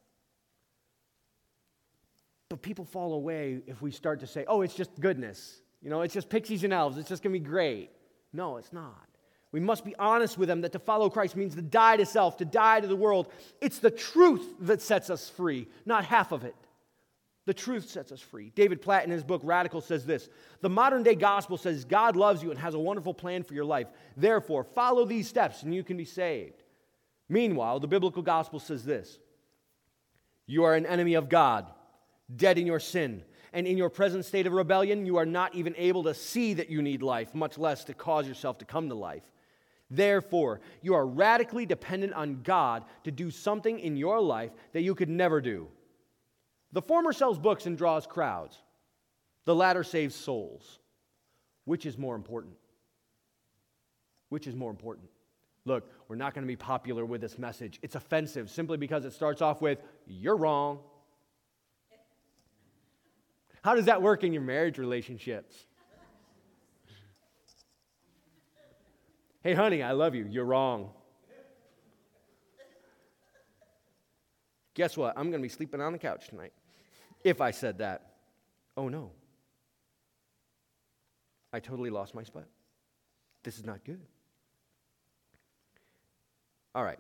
But people fall away if we start to say, oh, it's just goodness. You know, it's just pixies and elves. It's just going to be great. No, it's not. We must be honest with them that to follow Christ means to die to self, to die to the world. It's the truth that sets us free, not half of it. The truth sets us free. David Platt in his book Radical says this, the modern day gospel says God loves you and has a wonderful plan for your life. Therefore, follow these steps and you can be saved. Meanwhile, the biblical gospel says this, you are an enemy of God, dead in your sin, and in your present state of rebellion, you are not even able to see that you need life, much less to cause yourself to come to life. Therefore, you are radically dependent on God to do something in your life that you could never do. The former sells books and draws crowds. The latter saves souls. Which is more important? Which is more important? Look, we're not going to be popular with this message. It's offensive simply because it starts off with, you're wrong. How does that work in your marriage relationships? Hey, honey, I love you. You're wrong. Guess what? I'm going to be sleeping on the couch tonight. If I said that. Oh, no. I totally lost my spot. This is not good. All right.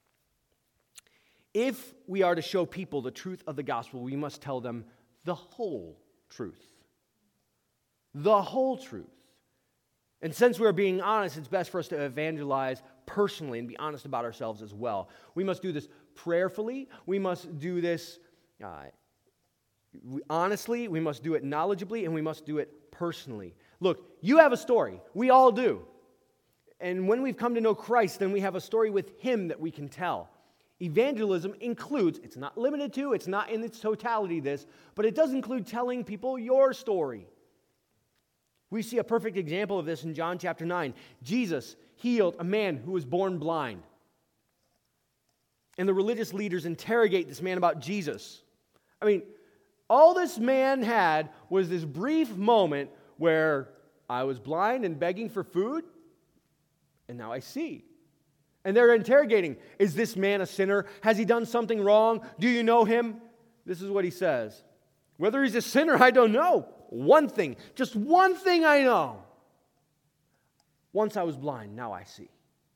If we are to show people the truth of the gospel, we must tell them the whole truth. The whole truth. And since we're being honest, it's best for us to evangelize personally and be honest about ourselves as well. We must do this prayerfully. We must do this uh, honestly. We must do it knowledgeably, and we must do it personally. Look, you have a story. We all do. And when we've come to know Christ, then we have a story with Him that we can tell. Evangelism includes, it's not limited to, it's not in its totality this, but it does include telling people your story. We see a perfect example of this in John chapter nine. Jesus healed a man who was born blind. And the religious leaders interrogate this man about Jesus. I mean, all this man had was this brief moment where I was blind and begging for food, and now I see. And they're interrogating, is this man a sinner? Has he done something wrong? Do you know him? This is what he says. Whether he's a sinner, I don't know. One thing, just one thing I know. Once I was blind, now I see.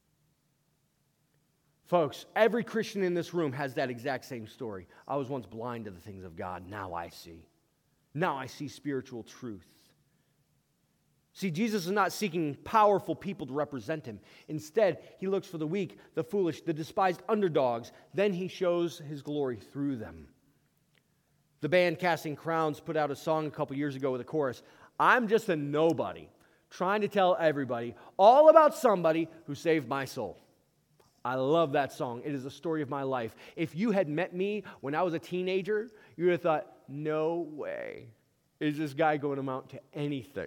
Folks, every Christian in this room has that exact same story. I was once blind to the things of God, now I see. Now I see spiritual truth. See, Jesus is not seeking powerful people to represent him. Instead, he looks for the weak, the foolish, the despised underdogs. Then he shows his glory through them. The band Casting Crowns put out a song a couple years ago with a chorus, I'm just a nobody, trying to tell everybody all about somebody who saved my soul. I love that song. It is the story of my life. If you had met me when I was a teenager, you would have thought, no way is this guy going to amount to anything.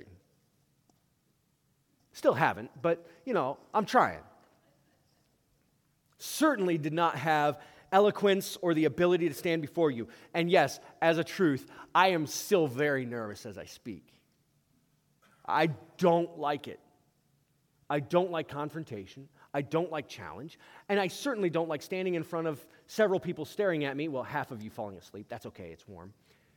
Still haven't, but, you know, I'm trying. Certainly did not have eloquence or the ability to stand before you. And yes, as a truth, I am still very nervous as I speak. I don't like it. I don't like confrontation. I don't like challenge. And I certainly don't like standing in front of several people staring at me. Well, half of you falling asleep. That's okay. It's warm.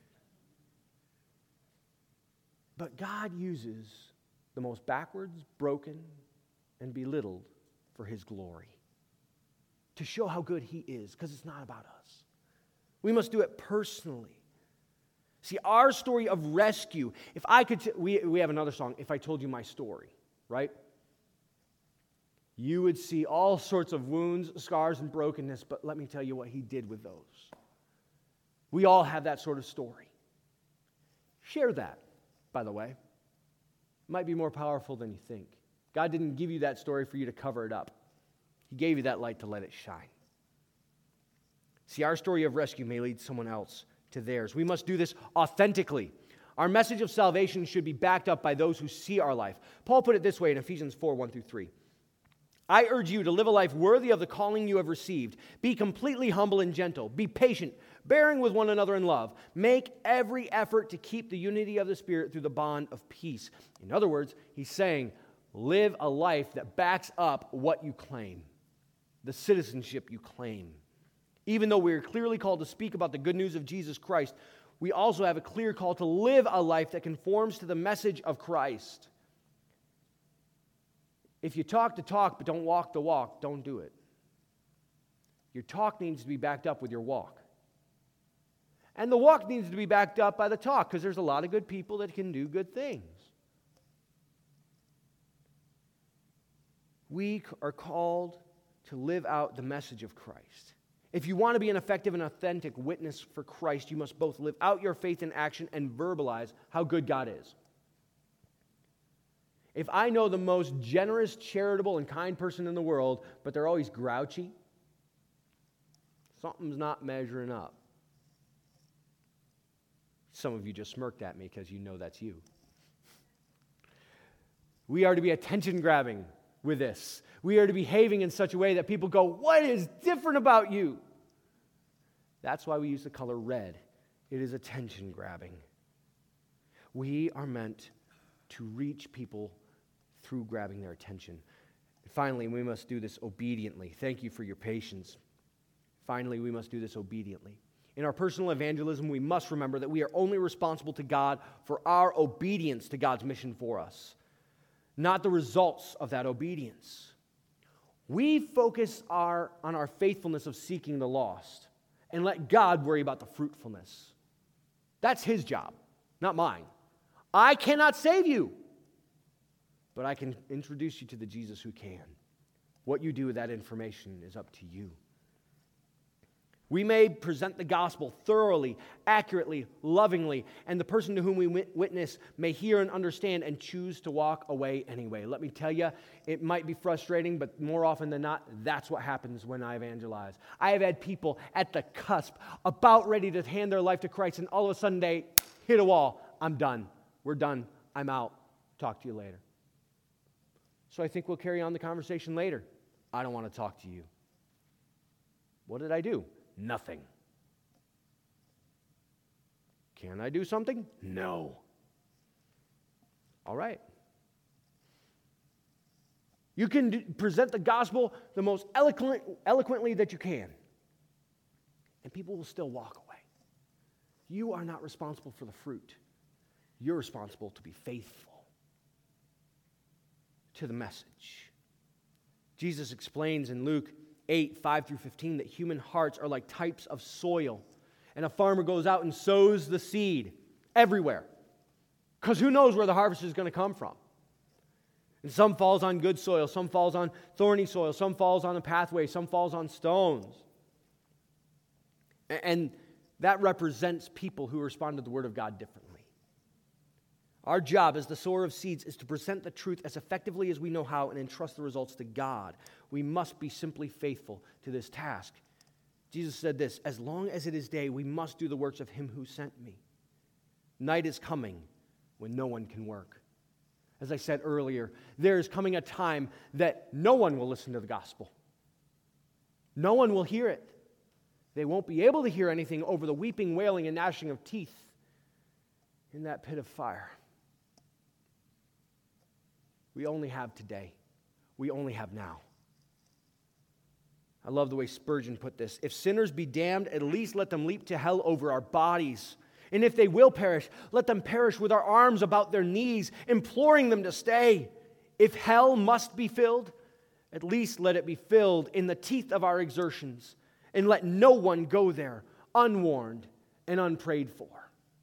But God uses the most backwards, broken, and belittled for his glory. To show how good he is, because it's not about us. We must do it personally. See, our story of rescue, if I could, t- we, we have another song, If I Told You My Story, right? You would see all sorts of wounds, scars, and brokenness, but let me tell you what he did with those. We all have that sort of story. Share that, by the way. It might be more powerful than you think. God didn't give you that story for you to cover it up. He gave you that light to let it shine. See, our story of rescue may lead someone else to theirs. We must do this authentically. Our message of salvation should be backed up by those who see our life. Paul put it this way in Ephesians four, one through three. I urge you to live a life worthy of the calling you have received. Be completely humble and gentle. Be patient, bearing with one another in love. Make every effort to keep the unity of the Spirit through the bond of peace. In other words, he's saying, live a life that backs up what you claim, the citizenship you claim. Even though we are clearly called to speak about the good news of Jesus Christ, we also have a clear call to live a life that conforms to the message of Christ. If you talk the talk but don't walk the walk, don't do it. Your talk needs to be backed up with your walk. And the walk needs to be backed up by the talk, because there's a lot of good people that can do good things. We are called to live out the message of Christ. If you want to be an effective and authentic witness for Christ, you must both live out your faith in action and verbalize how good God is. If I know the most generous, charitable, and kind person in the world, but they're always grouchy, something's not measuring up. Some of you just smirked at me because you know that's you. We are to be attention-grabbing with this. We are to be behaving in such a way that people go, what is different about you? That's why we use the color red. It is attention-grabbing. We are meant to reach people through grabbing their attention. And finally, we must do this obediently. Thank you for your patience. Finally, we must do this obediently. In our personal evangelism, we must remember that we are only responsible to God for our obedience to God's mission for us, not the results of that obedience. We focus our, on our faithfulness of seeking the lost and let God worry about the fruitfulness. That's his job, not mine. I cannot save you, but I can introduce you to the Jesus who can. What you do with that information is up to you. We may present the gospel thoroughly, accurately, lovingly, and the person to whom we witness may hear and understand and choose to walk away anyway. Let me tell you, it might be frustrating, but more often than not, that's what happens when I evangelize. I have had people at the cusp, about ready to hand their life to Christ, and all of a sudden they hit a wall. I'm done. We're done. I'm out. Talk to you later. So I think we'll carry on the conversation later. I don't want to talk to you. What did I do? Nothing. Can I do something? No. All right. You can do, present the gospel the most eloquent, eloquently that you can, and people will still walk away. You are not responsible for the fruit. You're responsible to be faithful to the message. Jesus explains in Luke eight, five through fifteen, that human hearts are like types of soil. And a farmer goes out and sows the seed everywhere. Because who knows where the harvest is going to come from? And some falls on good soil, some falls on thorny soil, some falls on a pathway, some falls on stones. And that represents people who respond to the Word of God differently. Our job as the sower of seeds is to present the truth as effectively as we know how and entrust the results to God. We must be simply faithful to this task. Jesus said this, as long as it is day, we must do the works of him who sent me. Night is coming when no one can work. As I said earlier, there is coming a time that no one will listen to the gospel. No one will hear it. They won't be able to hear anything over the weeping, wailing, and gnashing of teeth in that pit of fire. We only have today. We only have now. I love the way Spurgeon put this. If sinners be damned, at least let them leap to hell over our bodies. And if they will perish, let them perish with our arms about their knees, imploring them to stay. If hell must be filled, at least let it be filled in the teeth of our exertions, and let no one go there unwarned and unprayed for.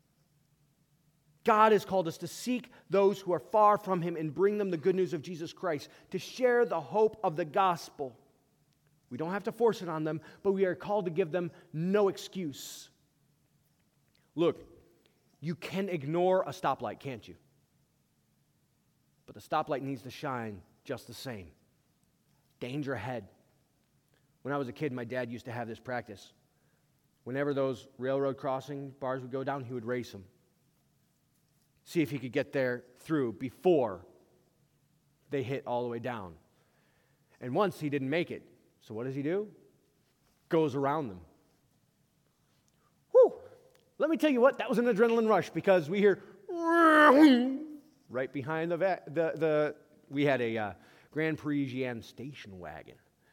God has called us to seek those who are far from him and bring them the good news of Jesus Christ, to share the hope of the gospel. We don't have to force it on them, but we are called to give them no excuse. Look, you can ignore a stoplight, can't you? But the stoplight needs to shine just the same. Danger ahead. When I was a kid, my dad used to have this practice. Whenever those railroad crossing bars would go down, he would race them. See if he could get there through before they hit all the way down. And once he didn't make it. So what does he do? Goes around them. Whew! Let me tell you what, that was an adrenaline rush because we hear right behind the, va- the, the we had a uh, Grand Parisienne station wagon.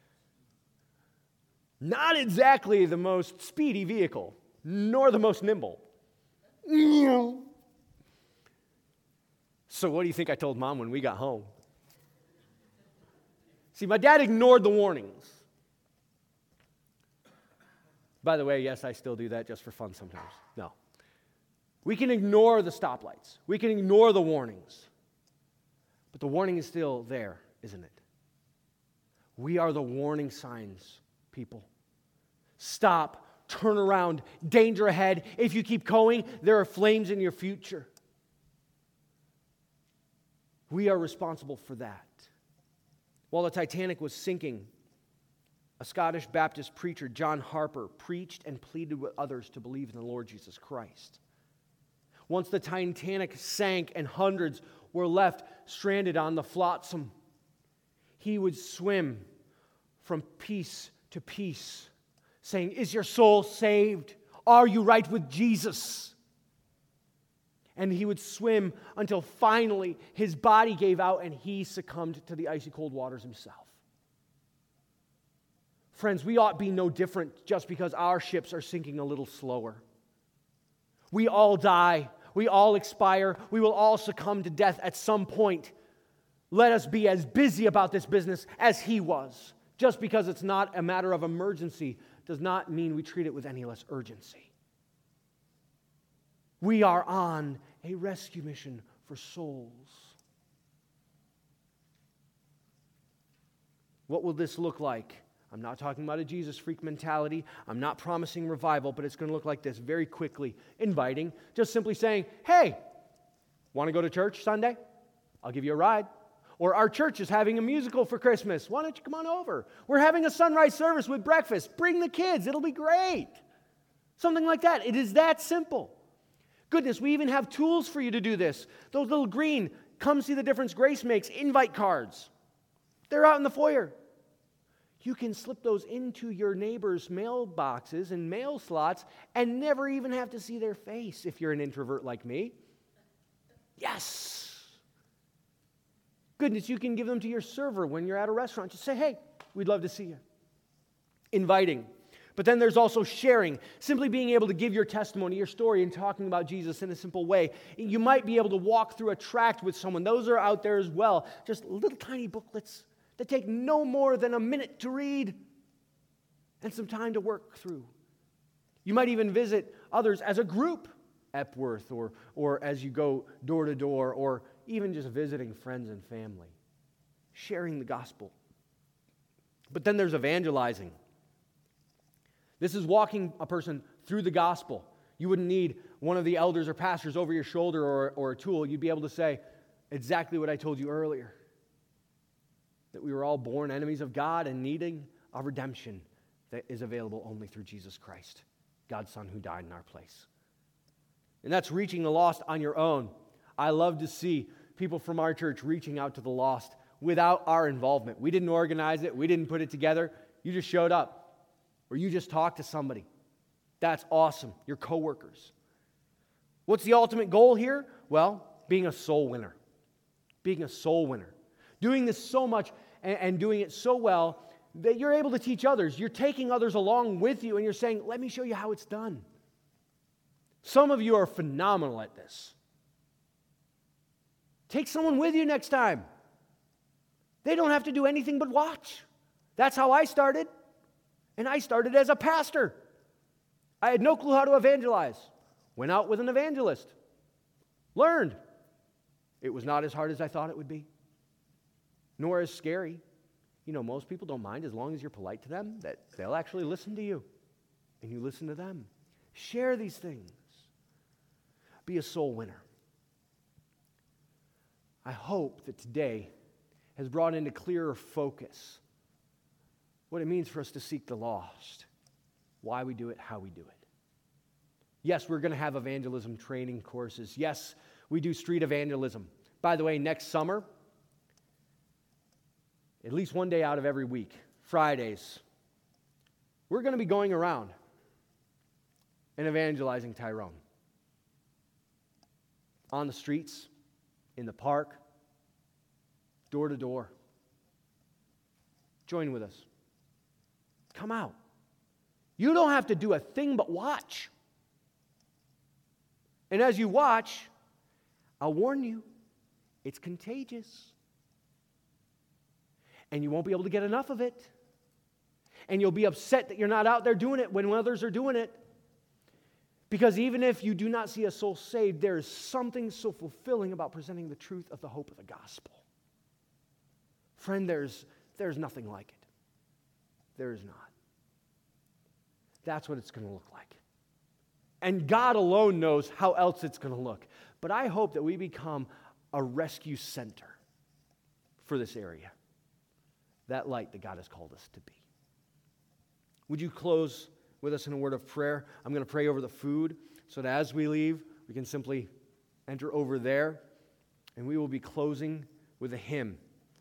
Not exactly the most speedy vehicle, nor the most nimble. So what do you think I told Mom when we got home? See, my dad ignored the warnings. By the way, yes, I still do that just for fun sometimes. No. We can ignore the stoplights. We can ignore the warnings. But the warning is still there, isn't it? We are the warning signs, people. Stop, turn around, danger ahead. If you keep going, there are flames in your future. We are responsible for that. While the Titanic was sinking, a Scottish Baptist preacher, John Harper, preached and pleaded with others to believe in the Lord Jesus Christ. Once the Titanic sank and hundreds were left stranded on the flotsam, he would swim from piece to piece, saying, "Is your soul saved? Are you right with Jesus?" And he would swim until finally his body gave out and he succumbed to the icy cold waters himself. Friends, we ought be no different just because our ships are sinking a little slower. We all die. We all expire. We will all succumb to death at some point. Let us be as busy about this business as he was. Just because it's not a matter of emergency does not mean we treat it with any less urgency. We are on a rescue mission for souls. What will this look like? I'm not talking about a Jesus freak mentality. I'm not promising revival, but it's going to look like this very quickly. Inviting, just simply saying, "Hey, want to go to church Sunday? I'll give you a ride." Or our church is having a musical for Christmas. Why don't you come on over? We're having a sunrise service with breakfast. Bring the kids. It'll be great. Something like that. It is that simple. Goodness, we even have tools for you to do this. Those little green, come see the difference Grace makes, invite cards. They're out in the foyer. You can slip those into your neighbor's mailboxes and mail slots and never even have to see their face if you're an introvert like me. Yes. Goodness, you can give them to your server when you're at a restaurant. Just say, hey, we'd love to see you. Inviting. But then there's also sharing, simply being able to give your testimony, your story, and talking about Jesus in a simple way. You might be able to walk through a tract with someone. Those are out there as well. Just little tiny booklets that take no more than a minute to read and some time to work through. You might even visit others as a group, Epworth, or, or as you go door to door, or even just visiting friends and family, sharing the gospel. But then there's evangelizing. This is walking a person through the gospel. You wouldn't need one of the elders or pastors over your shoulder or, or a tool. You'd be able to say exactly what I told you earlier, that we were all born enemies of God and needing a redemption that is available only through Jesus Christ, God's Son who died in our place. And that's reaching the lost on your own. I love to see people from our church reaching out to the lost without our involvement. We didn't organize it. We didn't put it together. You just showed up. Or you just talked to somebody. That's awesome. Your coworkers. What's the ultimate goal here? Well, being a soul winner. Being a soul winner. Doing this so much and, and doing it so well that you're able to teach others. You're taking others along with you and you're saying, let me show you how it's done. Some of you are phenomenal at this. Take someone with you next time. They don't have to do anything but watch. That's how I started. And I started as a pastor. I had no clue how to evangelize. Went out with an evangelist. Learned. It was not as hard as I thought it would be. Nor as scary. You know, most people don't mind as long as you're polite to them, that they'll actually listen to you. And you listen to them. Share these things. Be a soul winner. I hope that today has brought into clearer focus what it means for us to seek the lost, why we do it, how we do it. Yes, we're going to have evangelism training courses. Yes, we do street evangelism. By the way, next summer, at least one day out of every week, Fridays, we're going to be going around and evangelizing Tyrone. On the streets, in the park, door to door. Join with us. Come out. You don't have to do a thing but watch. And as you watch, I'll warn you, it's contagious. And you won't be able to get enough of it. And you'll be upset that you're not out there doing it when others are doing it. Because even if you do not see a soul saved, there is something so fulfilling about presenting the truth of the hope of the gospel. Friend, there's, there's nothing like it. There is not. That's what it's going to look like. And God alone knows how else it's going to look. But I hope that we become a rescue center for this area. That light that God has called us to be. Would you close with us in a word of prayer? I'm going to pray over the food so that as we leave, we can simply enter over there. And we will be closing with a hymn.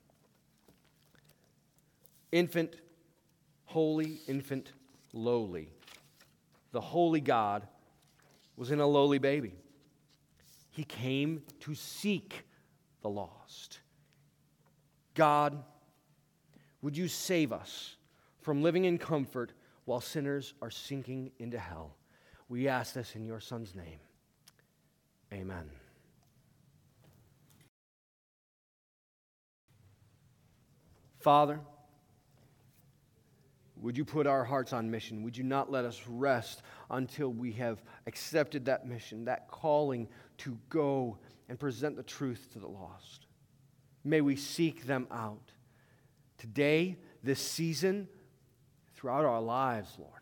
Infant, holy, infant, lowly. The holy God was in a lowly baby. He came to seek the lost. God, would you save us from living in comfort while sinners are sinking into hell? We ask this in your Son's name. Amen. Father, would you put our hearts on mission? Would you not let us rest until we have accepted that mission, that calling to go and present the truth to the lost? May we seek them out today, this season, throughout our lives, Lord.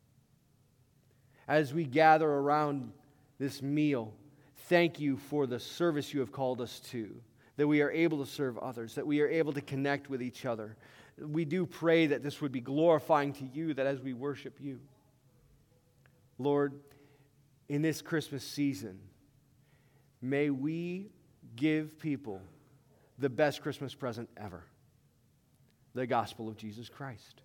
As we gather around this meal, thank you for the service you have called us to, that we are able to serve others, that we are able to connect with each other. We do pray that this would be glorifying to you, that as we worship you, Lord, in this Christmas season, may we give people the best Christmas present ever, the gospel of Jesus Christ.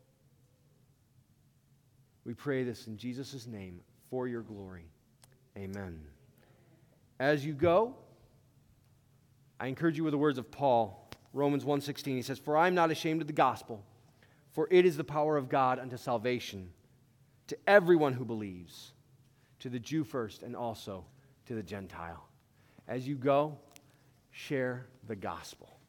We pray this in Jesus' name for your glory. Amen. As you go, I encourage you with the words of Paul Romans one sixteen, he says, "For I am not ashamed of the gospel, for it is the power of God unto salvation to everyone who believes, to the Jew first and also to the Gentile." As you go, share the gospel.